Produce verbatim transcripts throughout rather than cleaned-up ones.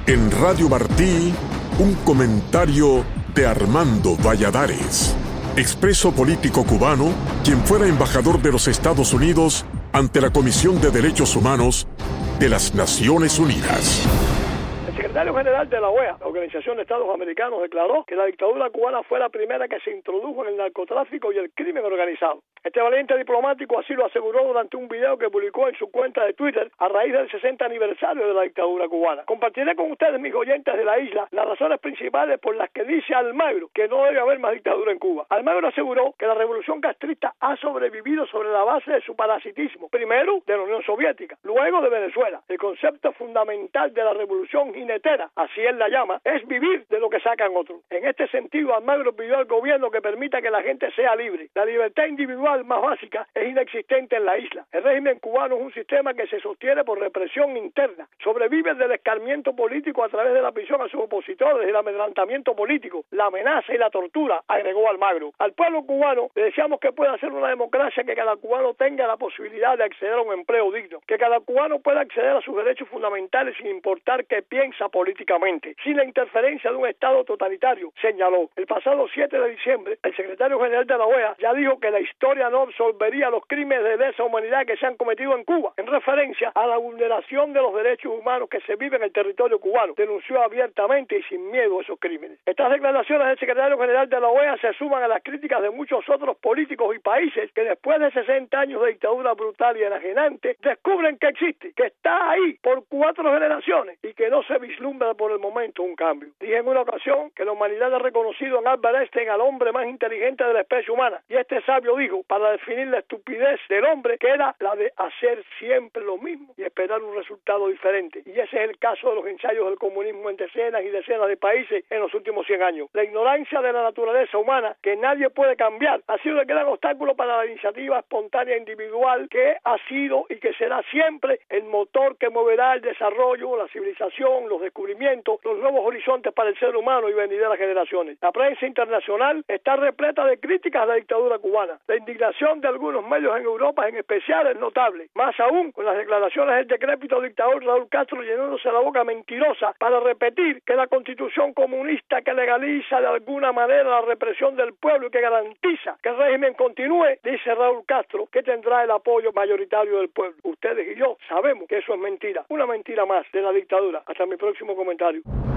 En Radio Martí, un comentario de Armando Valladares, expreso político cubano, quien fuera embajador de los Estados Unidos ante la Comisión de Derechos Humanos de las Naciones Unidas. El secretario general de la O E A, la Organización de Estados Americanos, declaró que la dictadura cubana fue la primera que se introdujo en el narcotráfico y el crimen organizado. Este valiente diplomático así lo aseguró durante un video que publicó en su cuenta de Twitter a raíz del sesenta aniversario de la dictadura cubana. Compartiré con ustedes, mis oyentes de la isla, las razones principales por las que dice Almagro que no debe haber más dictadura en Cuba. Almagro aseguró que la revolución castrista ha sobrevivido sobre la base de su parasitismo, primero de la Unión Soviética, luego de Venezuela. El concepto fundamental de la revolución jinetera, así él la llama, es vivir de lo que sacan otros. En este sentido, Almagro pidió al gobierno que permita que la gente sea libre. La libertad individual más básica es inexistente en la isla. El régimen cubano es un sistema que se sostiene por represión interna. Sobrevive del escarmiento político a través de la prisión a sus opositores, el amedrentamiento político, la amenaza y la tortura, agregó Almagro. Al pueblo cubano le deseamos que pueda ser una democracia, que cada cubano tenga la posibilidad de acceder a un empleo digno, que cada cubano pueda acceder a sus derechos fundamentales sin importar qué piensa políticamente, sin la interferencia de un Estado totalitario, señaló. El pasado siete de diciembre, el secretario general de la O E A ya dijo que la historia no absolvería los crímenes de lesa humanidad que se han cometido en Cuba, en referencia a la vulneración de los derechos humanos que se vive en el territorio cubano. Denunció abiertamente y sin miedo esos crímenes. Estas declaraciones del secretario general de la O E A se suman a las críticas de muchos otros políticos y países que después de sesenta años de dictadura brutal y enajenante descubren que existe, que está ahí por cuatro generaciones y que no se vislumbra por el momento un cambio. Dije en una ocasión que la humanidad ha reconocido en Albert Einstein al hombre más inteligente de la especie humana, y este sabio dijo, para definir la estupidez del hombre, que era la de hacer siempre lo mismo y esperar un resultado diferente. Y ese es el caso de los ensayos del comunismo en decenas y decenas de países en los últimos cien años. La ignorancia de la naturaleza humana, que nadie puede cambiar, ha sido el gran obstáculo para la iniciativa espontánea individual, que ha sido y que será siempre el motor que moverá el desarrollo, la civilización, los descubrimientos, los nuevos horizontes para el ser humano y venideras generaciones. La prensa internacional está repleta de críticas a la dictadura cubana. La indignación de algunos medios en Europa en especial es notable, más aún con las declaraciones del decrépito dictador Raúl Castro llenándose la boca mentirosa para repetir que la constitución comunista que legaliza de alguna manera la represión del pueblo y que garantiza que el régimen continúe, dice Raúl Castro, que tendrá el apoyo mayoritario del pueblo. Ustedes y yo sabemos que eso es mentira, una mentira más de la dictadura. Hasta mi próximo comentario.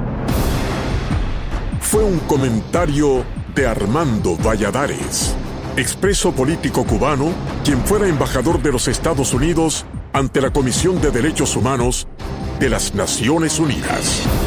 Fue un comentario de Armando Valladares, expreso político cubano, quien fuera embajador de los Estados Unidos ante la Comisión de Derechos Humanos de las Naciones Unidas.